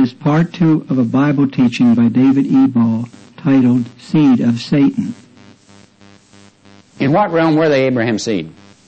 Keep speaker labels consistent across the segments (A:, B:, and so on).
A: is part 2 of a Bible teaching by David E. Ball titled Seed of Satan.
B: In what realm were they Abraham's seed?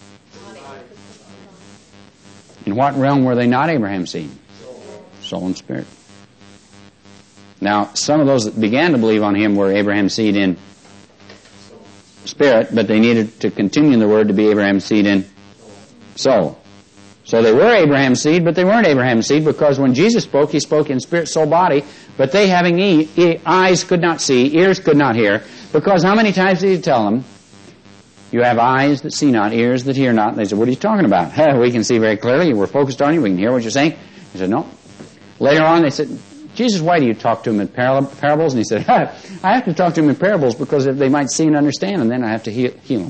B: In what realm were they not Abraham's seed? Soul and spirit. Now, some of those that began to believe on him were Abraham's seed in spirit, but they needed to continue in the word to be Abraham's seed in soul. So they were Abraham's seed, but they weren't Abraham's seed, because when Jesus spoke, he spoke in spirit, soul, body, but they having eyes could not see, ears could not hear, because how many times did he tell them, you have eyes that see not, ears that hear not? And they said, what are you talking about? We can see very clearly, we're focused on you, we can hear what you're saying. He said, no. Later on they said, Jesus, why do you talk to him in parables? And he said, I have to talk to him in parables because if they might see and understand, and then I have to heal them.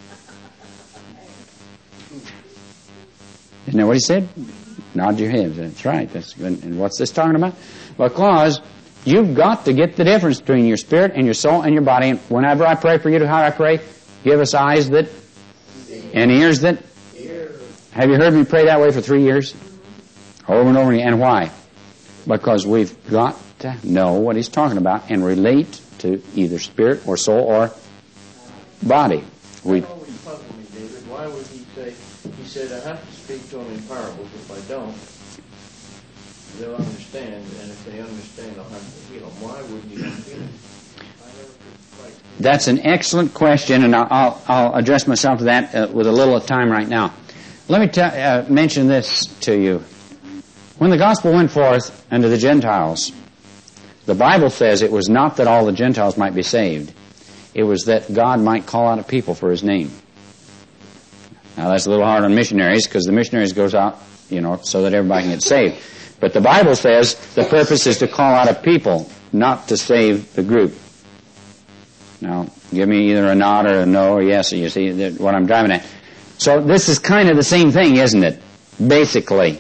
B: Isn't that what he said? Nod your head. That's right. That's good. And what's this talking about? Because you've got to get the difference between your spirit and your soul and your body. And whenever I pray for you, how do I pray? Give us eyes that and ears that. Have you heard me pray that way for 3 years? Over and over again. And why? Because we've got to know what he's talking about and relate to either spirit or soul or body.
C: That always puzzled me, David. Why would he say, he said, I have to speak to them in parables. If I don't, they'll understand. And if they understand, I'll have to heal them. Why wouldn't he not heal them?
B: That's an excellent question, and I'll address myself to that with a little time right now. Let me mention this to you. When the gospel went forth unto the Gentiles, the Bible says it was not that all the Gentiles might be saved. It was that God might call out a people for his name. Now that's a little hard on missionaries, because the missionaries goes out, so that everybody can get saved. But the Bible says the purpose is to call out a people, not to save the group. Now, give me either a nod or a no or yes, you see what I'm driving at. So this is kind of the same thing, isn't it? Basically.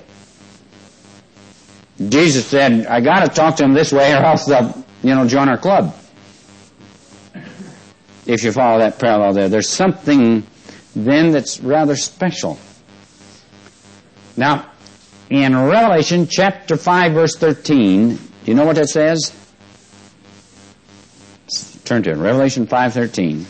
B: Jesus said, I got to talk to them this way or else they'll, join our club. If you follow that parallel there. There's something then that's rather special. Now, in Revelation chapter 5, verse 13, do you know what that says? Turn to it. Revelation 5:13.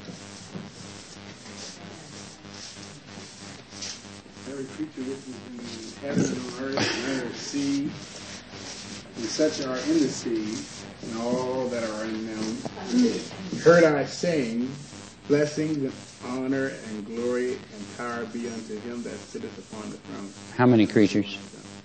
D: Every creature which is in heaven and on earth and under the sea, and such are in the sea, and all that are in them, heard I saying, blessings and honor and glory and power be unto him that sitteth upon the throne.
B: How many creatures?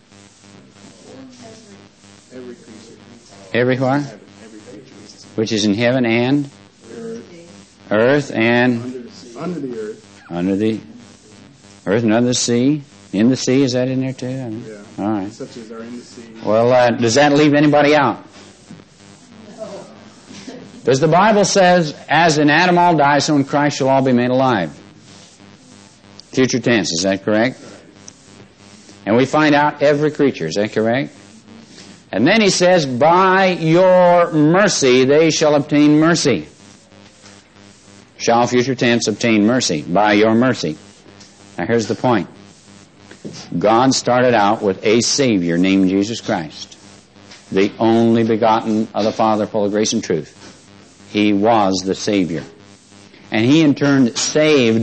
D: Every creature.
B: Everywhere?
D: Every creature.
B: Which is in heaven and earth and
D: under the earth.
B: Under the earth and under the sea. In the sea, is that in there too?
D: Yeah.
B: All right.
D: Such as are in the sea.
B: Well, does that leave anybody out? Does the Bible says, as in Adam all die, so in Christ shall all be made alive? Future tense, is that correct? And we find out every creature, is that correct? And then he says, by your mercy they shall obtain mercy. Shall, future tense, obtain mercy. By your mercy. Now here's the point. God started out with a Savior named Jesus Christ, the only begotten of the Father, full of grace and truth. He was the Savior. And he in turn saved,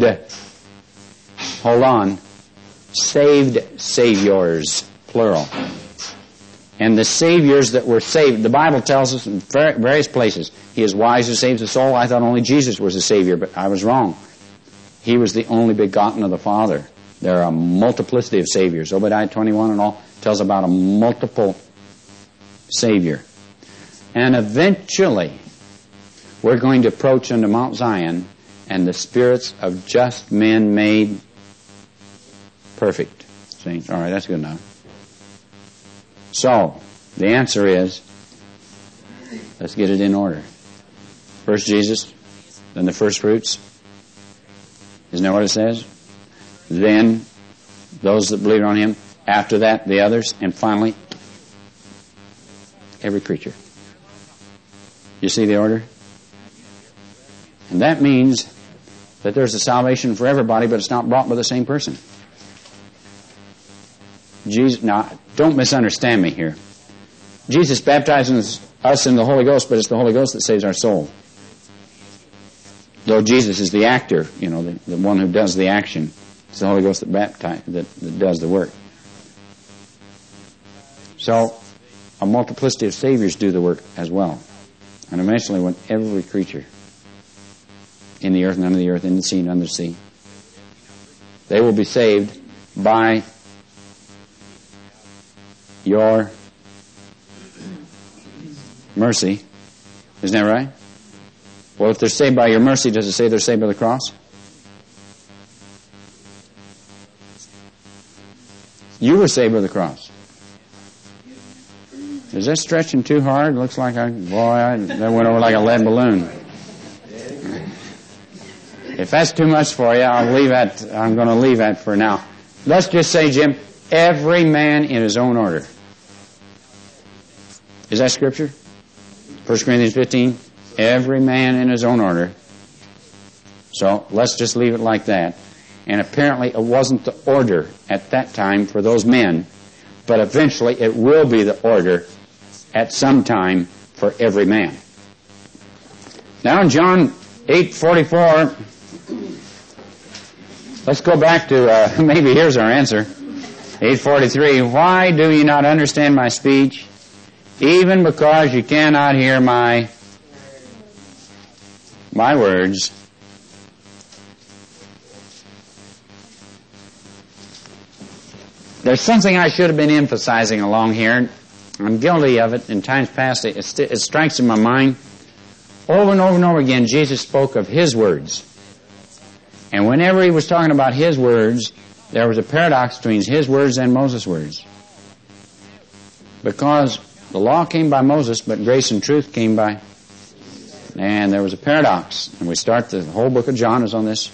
B: saved Saviors, plural. And the Saviors that were saved, the Bible tells us in various places, he is wise who saves the soul. I thought only Jesus was the Savior, but I was wrong. He was the only begotten of the Father. There are a multiplicity of Saviors. Obadiah 21 and all tells about a multiple Savior. And eventually, we're going to approach unto Mount Zion, and the spirits of just men made perfect. Saints. All right, that's good enough. So, the answer is, let's get it in order. First Jesus, then the first fruits. Isn't that what it says? Then those that believe on him. After that, the others. And finally, every creature. You see the order? And that means that there's a salvation for everybody, but it's not brought by the same person. Jesus, now, don't misunderstand me here. Jesus baptizes us in the Holy Ghost, but it's the Holy Ghost that saves our soul. Though Jesus is the actor, the one who does the action. It's the Holy Ghost that does the work. So, a multiplicity of Saviors do the work as well. And eventually when every creature in the earth and under the earth, in the sea and under the sea, they will be saved by your mercy. Isn't that right? Well, if they're saved by your mercy, does it say they're saved by the cross? You were saved by the cross. Is that stretching too hard? Looks like that went over like a lead balloon. If that's too much for you, I'm going to leave that for now. Let's just say, Jim, every man in his own order. Is that Scripture? 1 Corinthians 15, every man in his own order. So let's just leave it like that. And apparently it wasn't the order at that time for those men, but eventually it will be the order at some time for every man. Now in John 8:44, let's go back to, maybe here's our answer. 8:43, why do you not understand my speech? Even because you cannot hear my words. There's something I should have been emphasizing along here. I'm guilty of it in times past. It strikes in my mind. Over and over and over again, Jesus spoke of His words. And whenever He was talking about His words, there was a paradox between His words and Moses' words. Because the law came by Moses, but grace and truth came by. And there was a paradox. And we start the whole book of John is on this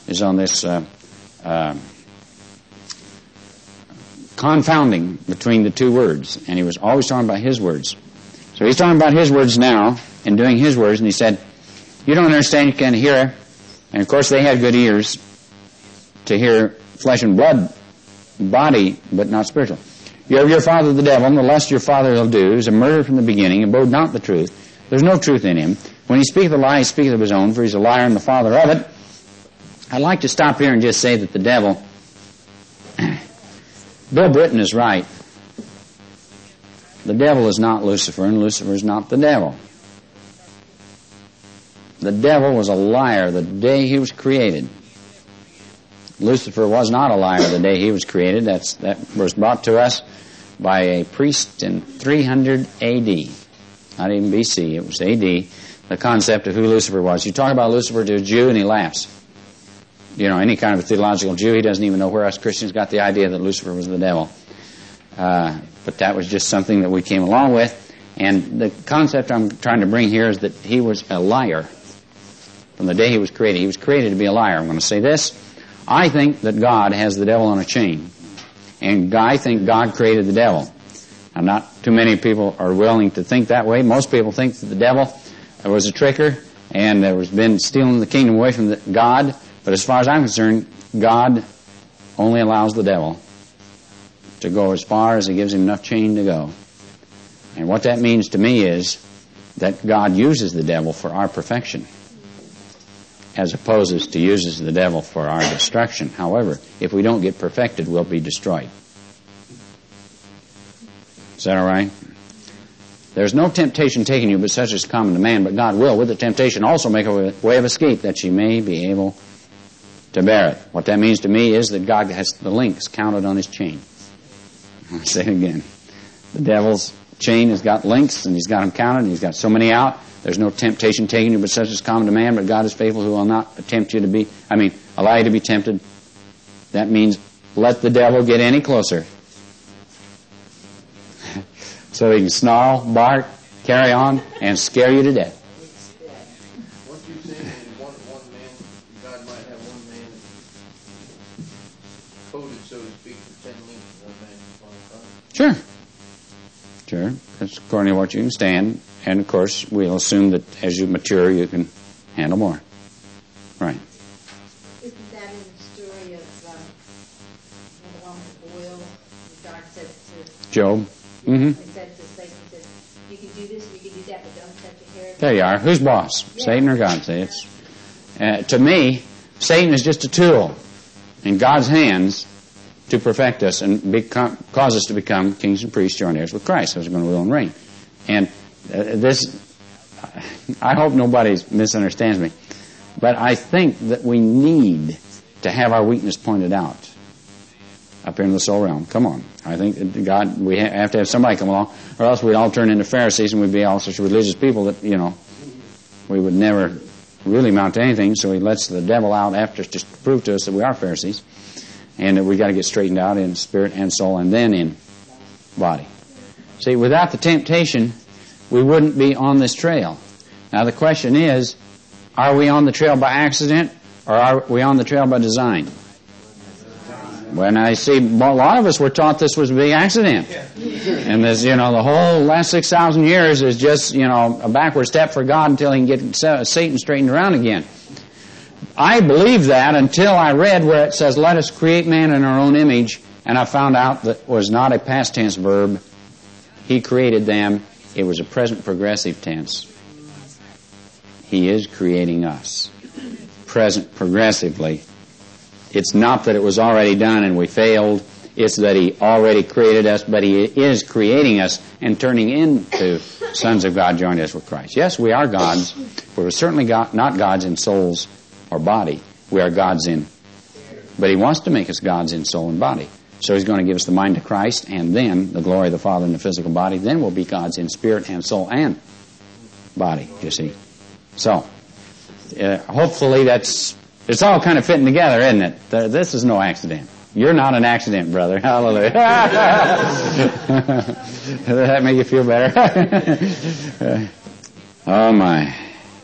B: confounding between the two words. And He was always talking about His words. So He's talking about His words now and doing His words. And He said, you don't understand, you can't hear. And of course they had good ears to hear flesh and blood, body, but not spiritual. You have your father the devil, and the lust your father will do is a murderer from the beginning, abode not the truth. There's no truth in him. When he speaketh a lie, he speaketh of his own, for he's a liar and the father of it. I'd like to stop here and just say that the devil, Bill Britton is right. The devil is not Lucifer, and Lucifer is not the devil. The devil was a liar the day he was created. Lucifer was not a liar the day he was created. That was brought to us by a priest in 300 A.D. Not even B.C., it was A.D., the concept of who Lucifer was. You talk about Lucifer to a Jew and he laughs. Any kind of a theological Jew, he doesn't even know where us Christians got the idea that Lucifer was the devil. But that was just something that we came along with. And the concept I'm trying to bring here is that he was a liar. From the day he was created. He was created to be a liar. I'm going to say this. I think that God has the devil on a chain. And I think God created the devil. Now, not too many people are willing to think that way. Most people think that the devil was a tricker and there was been stealing the kingdom away from God. But as far as I'm concerned, God only allows the devil to go as far as He gives him enough chain to go. And what that means to me is that God uses the devil for our perfection, as opposed to uses the devil for our destruction. However, if we don't get perfected, we'll be destroyed. Is that all right? There's no temptation taking you but such as common to man, but God will, with the temptation, also make a way of escape that you may be able to bear it. What that means to me is that God has the links counted on His chain. I'll say it again. The devil's chain has got links, and he's got them counted, and he's got so many out. There's no temptation taking you but such as common to man, but God is faithful, who will not allow you to be tempted. That means let the devil get any closer. So he can snarl, bark, carry on, and scare you to death.
C: What you saying is one man, God might have one man coded, so to speak, for 10 links, one man can find.
B: Sure. That's according to what you can stand. And, of course, we'll assume that as you mature, you can handle more. Right.
E: Isn't that in the story of the one with the oil? God said to
B: Job? Mm-hmm.
E: He said to Satan, he said, you can do this and you can do that, but don't touch your hair.
B: There you are. Who's boss? Yeah. Satan or God? See, it's to me, Satan is just a tool in God's hands to perfect us and cause us to become kings and priests, joint heirs with Christ, who's going to rule and reign. And I hope nobody misunderstands me, but I think that we need to have our weakness pointed out up here in the soul realm. Come on. I think that God, we have to have somebody come along, or else we'd all turn into Pharisees and we'd be all such religious people that, we would never really amount to anything, so he lets the devil out after just to prove to us that we are Pharisees, and that we got to get straightened out in spirit and soul and then in body. See, without the temptation, we wouldn't be on this trail. Now the question is, are we on the trail by accident, or are we on the trail by design? When I see, a lot of us were taught this was a big accident. And this, the whole last 6,000 years is just, a backward step for God until he can get Satan straightened around again. I believed that until I read where it says, let us create man in our own image, and I found out that was not a past tense verb. He created them. It was a present progressive tense. He is creating us. Present progressively. It's not that it was already done and we failed. It's that he already created us, but he is creating us and turning into sons of God joined us with Christ. Yes, we are gods, but we're certainly not gods in souls or body. We are gods in. But he wants to make us gods in soul and body. So he's going to give us the mind of Christ and then the glory of the Father in the physical body. Then we'll be gods in spirit and soul and body, you see. So, hopefully it's all kind of fitting together, isn't it? This is no accident. You're not an accident, brother. Hallelujah. Does that make you feel better? Oh, my.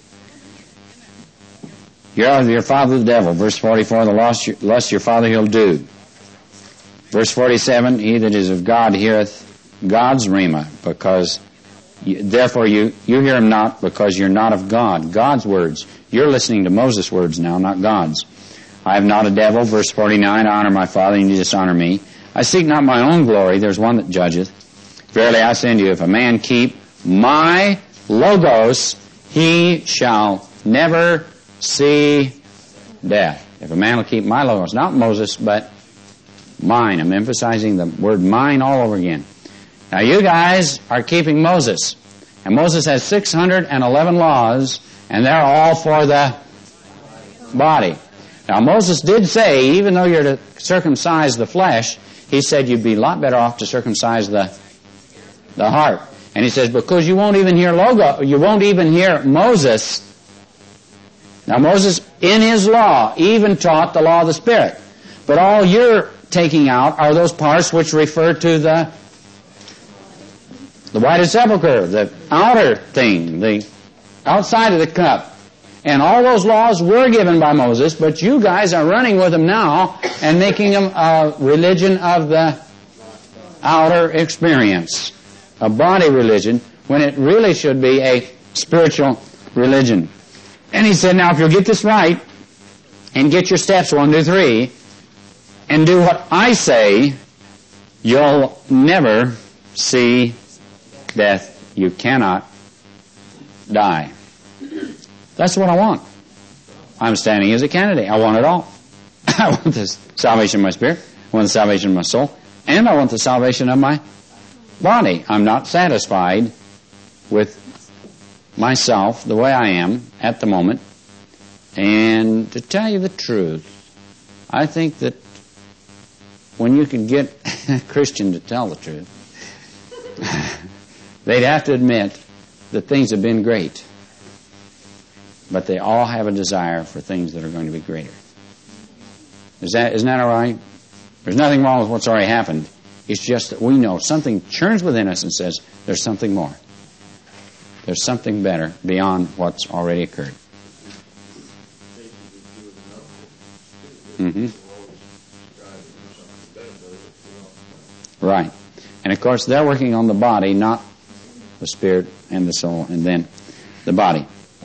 B: You're of your father the devil. Verse 44, the lust your father he'll do. Verse 47, he that is of God heareth God's rhema, because therefore you hear him not, because you're not of God. God's words. You're listening to Moses' words now, not God's. I have not a devil. Verse 49, I honor my father, and you dishonor me. I seek not my own glory. There's one that judgeth. Verily I say unto you, if a man keep my logos, he shall never see death. If a man will keep my logos, not Moses, but mine. I'm emphasizing the word mine all over again. Now you guys are keeping Moses. And Moses has 611 laws, and they're all for the body. Now Moses did say, even though you're to circumcise the flesh, he said you'd be a lot better off to circumcise the heart. And he says, because you won't even hear Moses. Now Moses, in his law, even taught the law of the Spirit. But all you're taking out are those parts which refer to the whited sepulchre, the outer thing, the outside of the cup. And all those laws were given by Moses, but you guys are running with them now and making them a religion of the outer experience, a body religion, when it really should be a spiritual religion. And he said, now if you'll get this right and get your steps 1, 2, 3 and do what I say, you'll never see death. You cannot die. That's what I want. I'm standing as a candidate. I want it all. I want the salvation of my spirit. I want the salvation of my soul. And I want the salvation of my body. I'm not satisfied with myself the way I am at the moment. And to tell you the truth, I think that when you can get a Christian to tell the truth, they'd have to admit that things have been great. But they all have a desire for things that are going to be greater. Isn't that all right? There's nothing wrong with what's already happened. It's just that we know something churns within us and says, there's something more. There's something better beyond what's already occurred. Mm-hmm. Right. And of course, they're working on the body, not the spirit and the soul, and then the body.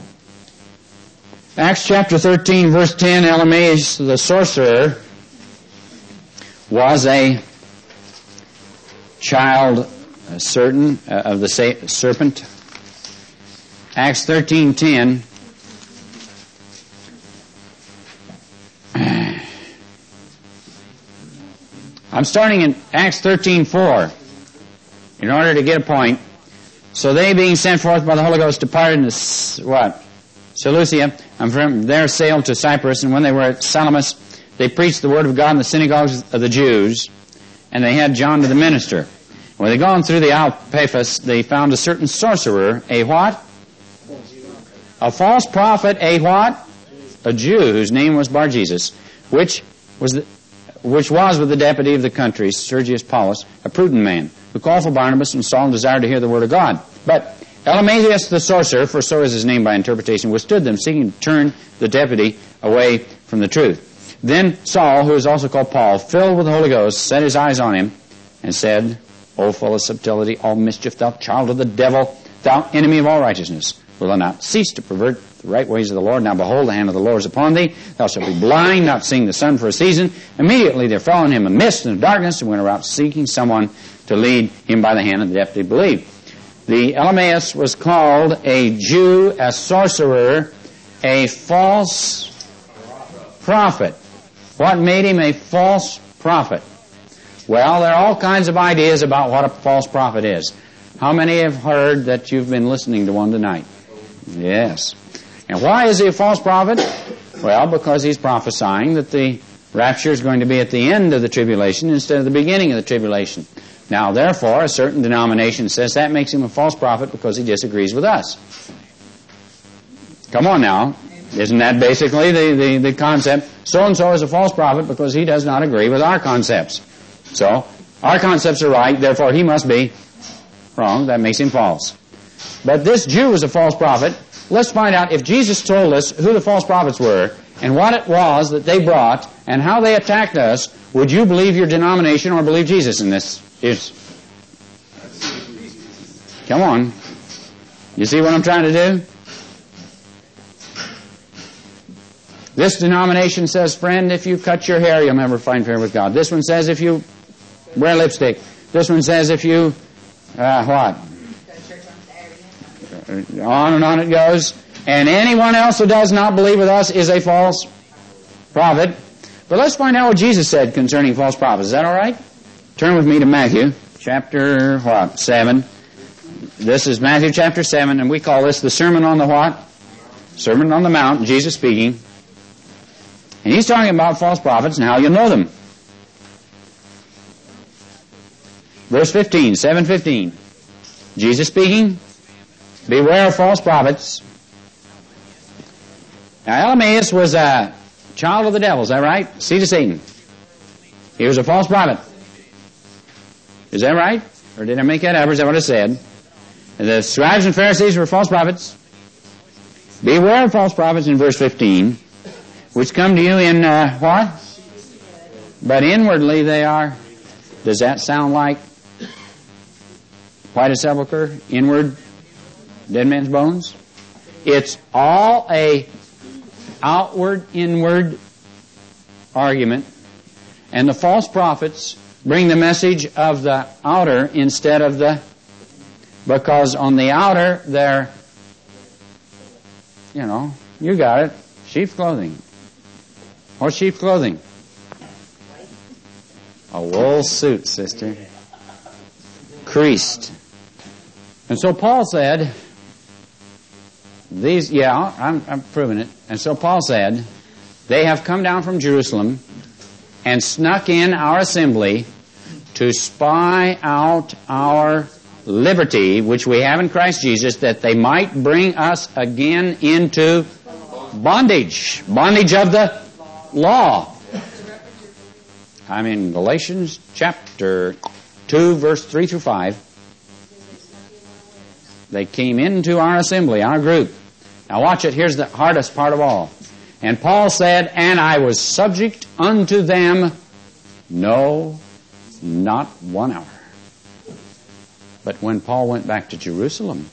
B: Acts chapter 13, verse 10, Elymas the sorcerer was a child certain of the serpent. Acts 13:10. I'm starting in Acts 13:4 in order to get a point. So they, being sent forth by the Holy Ghost, departed into Seleucia, and from there sailed to Cyprus. And when they were at Salamis, they preached the word of God in the synagogues of the Jews, and they had John to the minister. When they gone through the Isle of Paphos, they found a certain sorcerer, a what? A false prophet, a what? A Jew, whose name was Bar-Jesus, which was with the deputy of the country, Sergius Paulus, a prudent man, who called for Barnabas and Saul and desired to hear the word of God. But Elymas the sorcerer, for so is his name by interpretation, withstood them, seeking to turn the deputy away from the truth. Then Saul, who is also called Paul, filled with the Holy Ghost, set his eyes on him, and said, O full of subtlety, all mischief, thou child of the devil, thou enemy of all righteousness, will thou not cease to pervert the right ways of the Lord? Now behold, the hand of the Lord is upon thee. Thou shalt be blind, not seeing the sun for a season. Immediately there fell on him a mist and a darkness, and went around seeking someone to lead him by the hand, and the deputy believed. The Elymas was called a Jew, a sorcerer, a false prophet. What made him a false prophet? Well, there are all kinds of ideas about what a false prophet is. How many have heard that you've been listening to one tonight? Yes. And why is he a false prophet? Well, because he's prophesying that the rapture is going to be at the end of the tribulation instead of the beginning of the tribulation. Now, therefore, a certain denomination says that makes him a false prophet because he disagrees with us. Come on now. Isn't that basically the concept? So-and-so is a false prophet because he does not agree with our concepts. So, our concepts are right, therefore he must be wrong. That makes him false. But this Jew was a false prophet. Let's find out if Jesus told us who the false prophets were and what it was that they brought and how they attacked us. Would you believe your denomination or believe Jesus in this? Come on. You see what I'm trying to do? This denomination says, friend, if you cut your hair, you'll never find favor with God. This one says if you wear lipstick. This one says if you, what? On and on it goes. And anyone else who does not believe with us is a false prophet. But let's find out what Jesus said concerning false prophets. Is that all right? Turn with me to Matthew chapter, 7. This is Matthew chapter 7, and we call this the Sermon on the what? Sermon on the Mount, Jesus speaking. And he's talking about false prophets and how you know them. Verse 15, 7:15. Jesus speaking, beware of false prophets. Now, Elymas was a child of the devil, is that right? Seed of Satan. He was a false prophet. Is that right? Or did I make that up, or is that what I said? The scribes and Pharisees were false prophets. Beware of false prophets in verse 15, which come to you in what? But inwardly they are. Does that sound like white as sepulchre, inward, dead man's bones? It's all a outward, inward argument. And the false prophets bring the message of the outer instead of the, because on the outer they're, you got it, sheep's clothing. What's sheep's clothing? A wool suit, sister. Creased. And so Paul said, I'm proving it. And so Paul said, they have come down from Jerusalem and snuck in our assembly to spy out our liberty, which we have in Christ Jesus, that they might bring us again into bondage of the law. I'm in Galatians chapter 2, verse 3 through 5. They came into our assembly, our group. Now watch it, here's the hardest part of all. And Paul said, and I was subject unto them, no, not 1 hour. But when Paul went back to Jerusalem,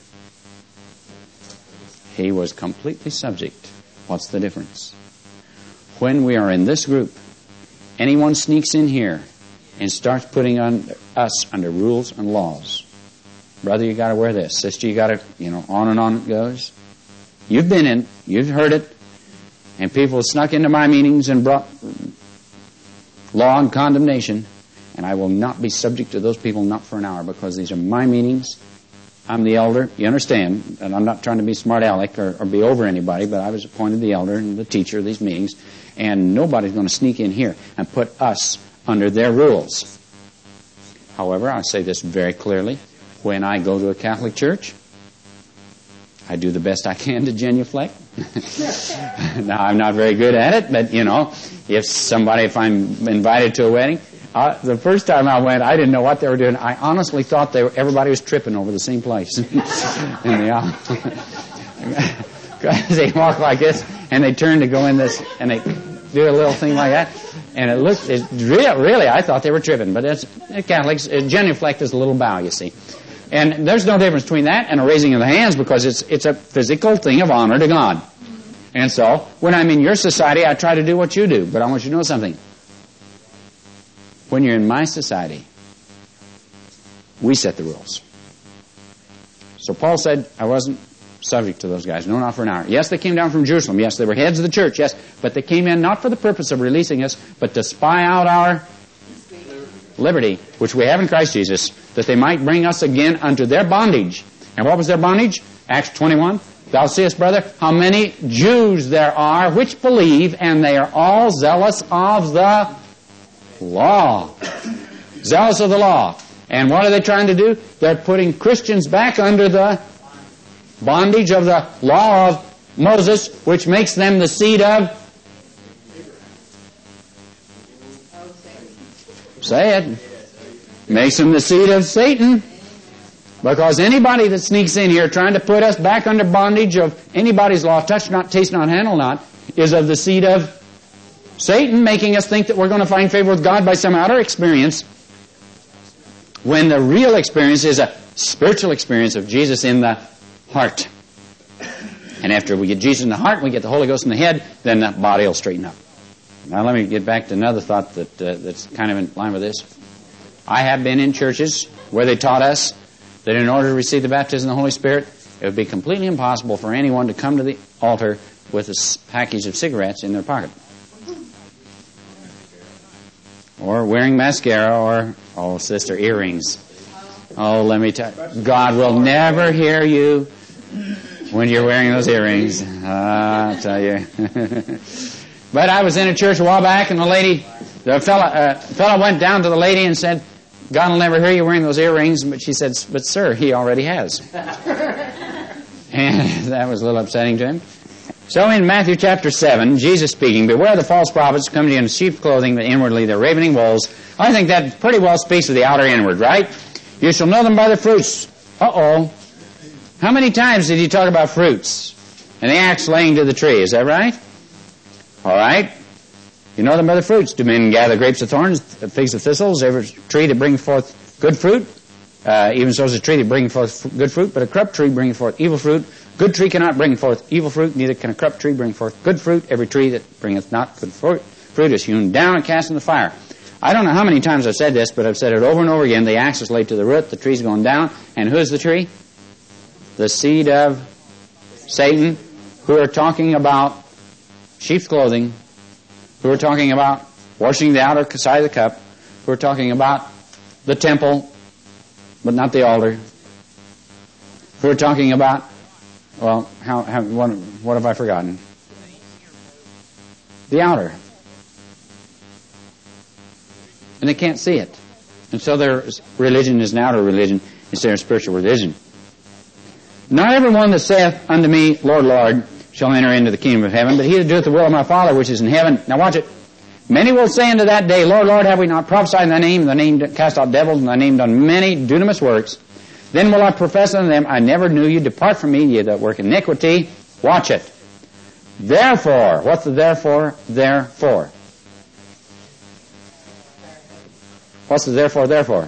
B: he was completely subject. What's the difference? When we are in this group, anyone sneaks in here and starts putting us under rules and laws, Brother, you got to wear this. Sister, you got to, on and on it goes. You've been in, you've heard it, and people snuck into my meetings and brought law and condemnation, and I will not be subject to those people, not for an hour, because these are my meetings. I'm the elder, you understand, and I'm not trying to be smart aleck or be over anybody, but I was appointed the elder and the teacher of these meetings, and nobody's going to sneak in here and put us under their rules. However, I say this very clearly. When I go to a Catholic church, I do the best I can to genuflect. Now, I'm not very good at it, but, if I'm invited to a wedding, the first time I went, I didn't know what they were doing. I honestly thought everybody was tripping over the same place in the aisle. Because they walk like this, and they turn to go in this, and they do a little thing like that. And really, I thought they were tripping. But as Catholics, genuflect is a little bow, you see. And there's no difference between that and a raising of the hands, because it's a physical thing of honor to God. And so, when I'm in your society, I try to do what you do. But I want you to know something. When you're in my society, we set the rules. So Paul said, I wasn't subject to those guys. No, not for an hour. Yes, they came down from Jerusalem. Yes, they were heads of the church. Yes, but they came in not for the purpose of releasing us, but to spy out our liberty, which we have in Christ Jesus, that they might bring us again unto their bondage. And what was their bondage? Acts 21. Thou seest, brother, how many Jews there are which believe, and they are all zealous of the law. Zealous of the law. And what are they trying to do? They're putting Christians back under the bondage of the law of Moses, which makes them the seed of... Say it. Makes them the seed of Satan. Because anybody that sneaks in here trying to put us back under bondage of anybody's law, touch not, taste not, handle not, is of the seed of Satan, making us think that we're going to find favor with God by some outer experience, when the real experience is a spiritual experience of Jesus in the heart. And after we get Jesus in the heart, we get the Holy Ghost in the head, then the body will straighten up. Now let me get back to another thought that's kind of in line with this. I have been in churches where they taught us that in order to receive the baptism of the Holy Spirit, it would be completely impossible for anyone to come to the altar with a package of cigarettes in their pocket. Or wearing mascara, or, sister, earrings. Oh, let me tell you, God will never hear you when you're wearing those earrings. I'll tell you. But I was in a church a while back, and the fella went down to the lady and said, God will never hear you wearing those earrings. But she said, but sir, he already has. And that was a little upsetting to him. So in Matthew chapter 7, Jesus speaking, beware the false prophets come to you in sheep's clothing, but inwardly they're ravening wolves. I think that pretty well speaks to the outer inward, right? You shall know them by the fruits. Uh-oh. How many times did he talk about fruits? And the axe laying to the tree, is that right? All right. You know them by the fruits. Do men gather grapes of thorns, figs of thistles, every tree that brings forth good fruit? Even so is a tree that brings forth good fruit, but a corrupt tree bringeth forth evil fruit. Good tree cannot bring forth evil fruit, neither can a corrupt tree bring forth good fruit. Every tree that bringeth not good fruit is hewn down and cast in the fire. I don't know how many times I've said this, but I've said it over and over again. The axe is laid to the root, the tree's going down, and who's the tree? The seed of Satan, who are talking about sheep's clothing, who are talking about washing the outer side of the cup, who are talking about the temple, but not the altar, who are talking about, well, what have I forgotten? The outer. And they can't see it. And so their religion is an outer religion instead of spiritual religion. Not everyone that saith unto me, Lord, Lord, shall enter into the kingdom of heaven, but he that doeth the will of my Father which is in heaven. Now watch it. Many will say unto that day, Lord, Lord, have we not prophesied in thy name, cast out devils, and thy name done many dunamis works? Then will I profess unto them, I never knew you. Depart from me, ye that work iniquity. Watch it. Therefore, what's the therefore? Therefore. What's the therefore?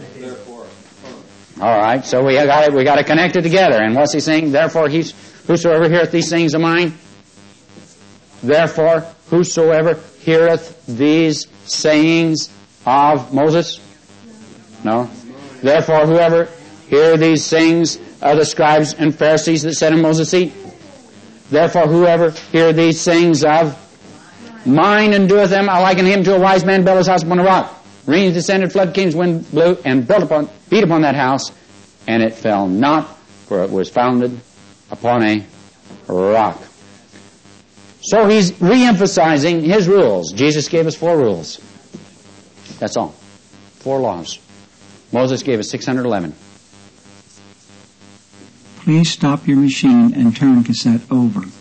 B: All right, so we got to connect it together. And what's he saying? Therefore, whosoever heareth these sayings of mine. Therefore, whosoever heareth these sayings of Moses. No. Therefore, whoever hear these things of the scribes and Pharisees that sat in Moses' seat? Therefore, whoever hear these things of mine and doeth them, I liken him to a wise man built his house upon a rock. Rains descended, flood came, wind blew, and beat upon that house, and it fell not, for it was founded upon a rock. So he's re-emphasizing his rules. Jesus gave us 4 rules. That's all. 4 laws. Moses gave us 611.
A: Please stop your machine and turn cassette over.